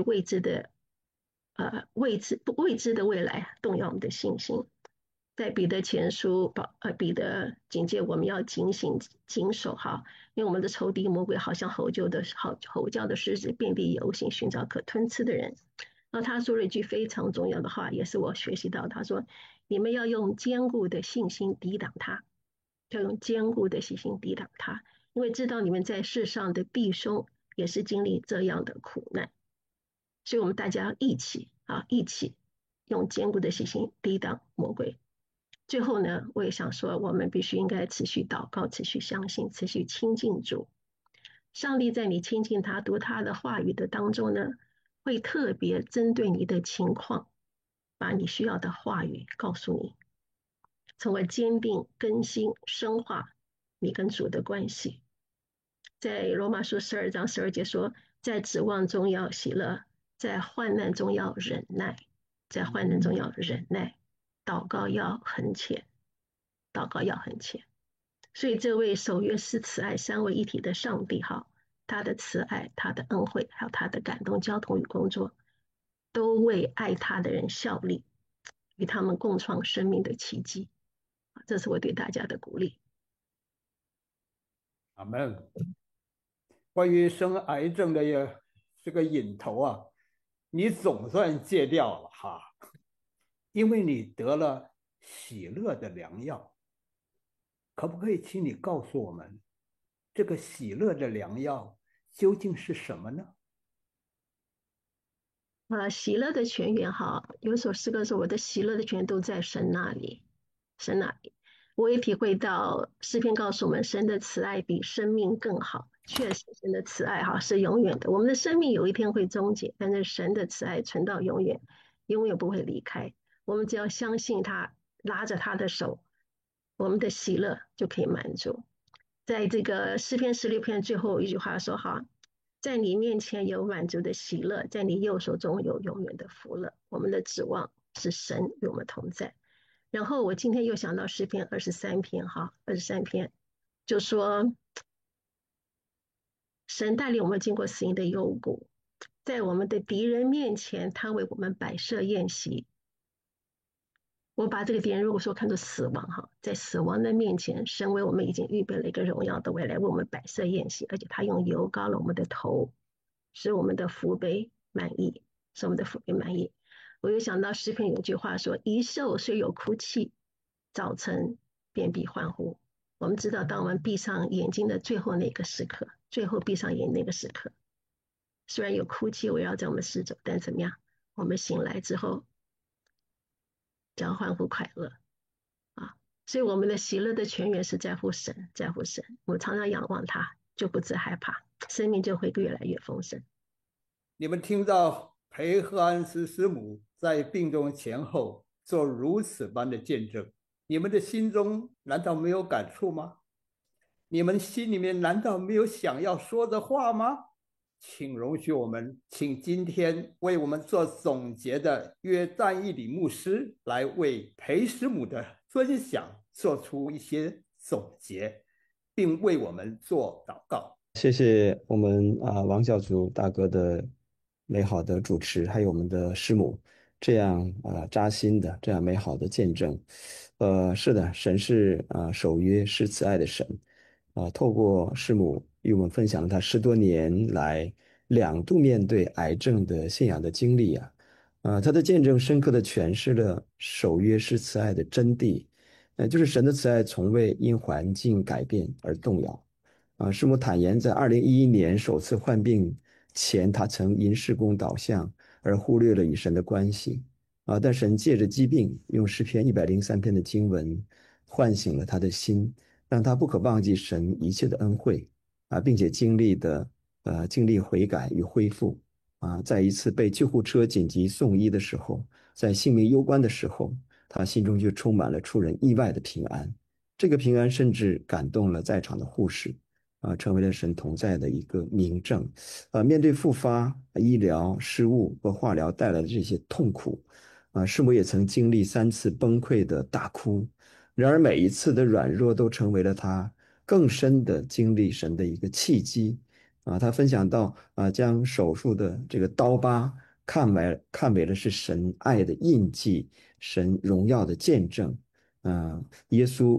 未知的未来动摇我们的信心。在彼得前书，彼得警戒我们要警醒谨守哈，因为我们的仇敌魔鬼好像吼叫的狮子，遍地游行，寻找可吞吃的人。然后他说了一句非常重要的话，也是我学习到，他说：你们要用坚固的信心抵挡他，要用坚固的信心抵挡他，因为知道你们在世上的弟兄也是经历这样的苦难。所以我们大家一起用坚固的信心抵挡魔鬼。最后呢，我也想说，我们必须应该持续祷告，持续相信，持续亲近主。上帝在你亲近他、读他的话语的当中呢，会特别针对你的情况，把你需要的话语告诉你，从而坚定、更新、深化你跟主的关系。在罗马书12章12节说，在指望中要喜乐，在患难中要忍耐，在患难中要忍耐，祷告要恒切，祷告要恒切。所以这位守约施慈爱三位一体的上帝哈，他的慈爱、他的恩惠，还有他的感动交通与工作，都为爱他的人效力，与他们共创生命的奇迹。这是我对大家的鼓励。 阿门。关于生癌症的这个瘾头啊，你总算戒掉了哈，因为你得了喜乐的良药。可不可以请你告诉我们，这个喜乐的良药究竟是什么呢？ 喜乐的泉源哈，有一首诗歌说：“我的喜乐的泉源都在神那里，神那里。”我也体会到诗篇告诉我们，神的慈爱比生命更好。确实，神的慈爱哈是永远的。我们的生命有一天会终结，但是神的慈爱存到永远，永远不会离开。我们只要相信他，拉着他的手，我们的喜乐就可以满足。在这个诗篇16篇最后一句话说：“哈，在你面前有满足的喜乐，在你右手中有永远的福乐。”我们的指望是神与我们同在。然后我今天又想到诗篇23篇，哈，23篇就说神带领我们经过死荫的幽谷，在我们的敌人面前，他为我们摆设宴席。我把这个敌人如果说看作死亡哈，在死亡的面前，神为我们已经预备了一个荣耀的未来，为我们摆设宴席，而且他用油膏了我们的头，使我们的福杯满溢，使我们的福杯满溢。我又想到诗篇有句话说：“一宿虽有哭泣，早晨便必欢呼。”我们知道，当我们闭上眼睛的最后那个时刻，最后闭上眼那个时刻，虽然有哭泣围绕在我们四周，但怎么样？我们醒来之后，将欢呼快乐啊！所以我们的喜乐的泉源是在乎神，在乎神。我们常常仰望他，就不致害怕，生命就会越来越丰盛。 你们听到裴赫安斯师母在病中前后做如此般的见证，你们的心中难道没有感触吗？你们心里面难道没有想要说的话吗？请容许我们请今天为我们做总结的约赞义礼牧师来为裴师母的分享做出一些总结，并为我们做祷告。 谢谢我们王教主大哥的美好的主持，还有我们的师母这样扎心的这样美好的见证。是的，神是守约是慈爱的神。透过师母与我们分享了他10多年来2度面对癌症的信仰的经历他的见证深刻的诠释了守约是慈爱的真谛，就是神的慈爱从未因环境改变而动摇。师母坦言，在2011年首次患病前，他曾因事工导向而忽略了与神的关系但神借着疾病，用诗篇103篇的经文唤醒了他的心，让他不可忘记神一切的恩惠并且经历悔改与恢复在一次被救护车紧急送医的时候，在性命攸关的时候，他心中就充满了出人意外的平安。这个平安甚至感动了在场的护士成为了神同在的一个明证面对复发医疗失误和化疗带来的这些痛苦师母也曾经历3次崩溃的大哭，然而每一次的软弱都成为了他更深的经历神的一个契机他分享到将手术的这个刀疤看为了是神爱的印记，神荣耀的见证耶稣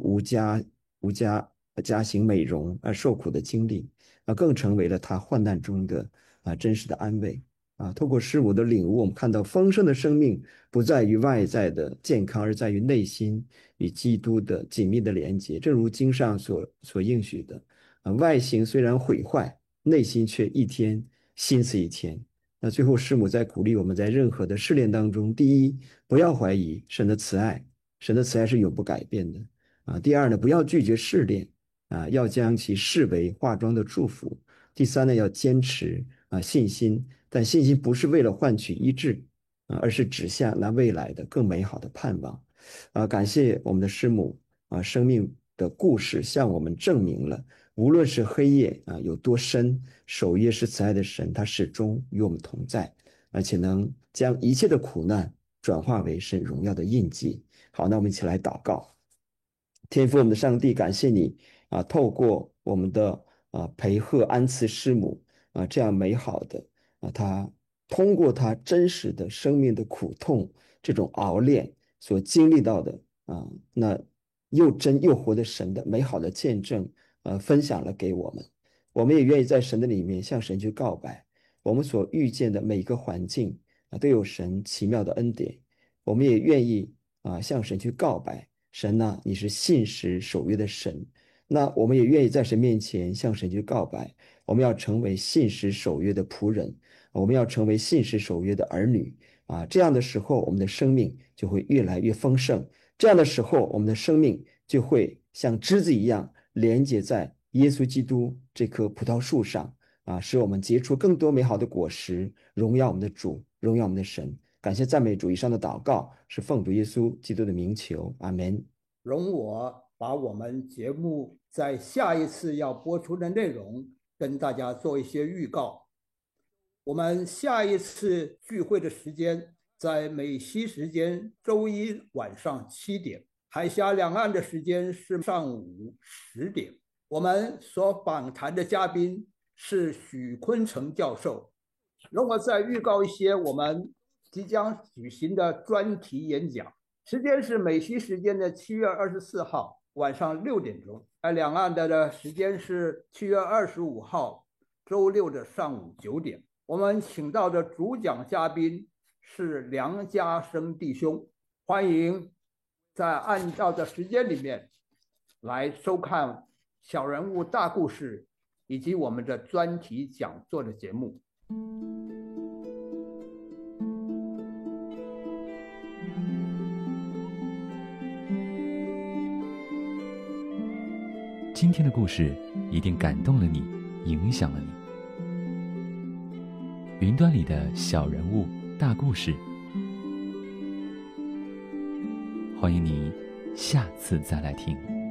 加行美容受苦的经历更成为了他患难中的真实的安慰透过师母的领悟，我们看到丰盛的生命不在于外在的健康，而在于内心与基督的紧密的连结。正如经上所应许的外形虽然毁坏，内心却一天新似一天。那最后师母在鼓励我们在任何的试炼当中，第一，不要怀疑神的慈爱，神的慈爱是永不改变的第二呢，不要拒绝试炼要将其视为化妆的祝福。第三呢，要坚持信心，但信心不是为了换取医治而是指向那未来的更美好的盼望感谢我们的师母生命的故事向我们证明了，无论是黑夜有多深，守约是慈爱的神，他始终与我们同在，而且能将一切的苦难转化为神荣耀的印记。好，那我们一起来祷告。天父我们的上帝，感谢你透过我们的裴赫安慈师母这样美好的他通过他真实的生命的苦痛这种熬炼所经历到的那又真又活的神的美好的见证分享了给我们。我们也愿意在神的里面向神去告白，我们所遇见的每一个环境都有神奇妙的恩典。我们也愿意向神去告白，神你是信实守约的神。那我们也愿意在神面前向神去告白，我们要成为信实守约的仆人，我们要成为信实守约的儿女这样的时候，我们的生命就会越来越丰盛。这样的时候，我们的生命就会像枝子一样连接在耶稣基督这棵葡萄树上使我们结出更多美好的果实，荣耀我们的主，荣耀我们的神。感谢赞美主，以上的祷告是奉主耶稣基督的名求，阿们。 容我把我们节目在下一次要播出的内容跟大家做一些预告。我们下一次聚会的时间在美西时间周一晚上7点，海峡两岸的时间是上午10点。我们所访谈的嘉宾是许坤成教授。容我再预告一些我们即将举行的专题演讲，时间是美西时间的7月24号晚上6点钟，两岸的时间是7月25号周六的上午9点。我们请到的主讲嘉宾是梁家生弟兄，欢迎在按照的时间里面来收看小人物大故事以及我们的专题讲座的节目。 今天的故事一定感动了你，影响了你。 云端里的小人物大故事。欢迎你下次再来听。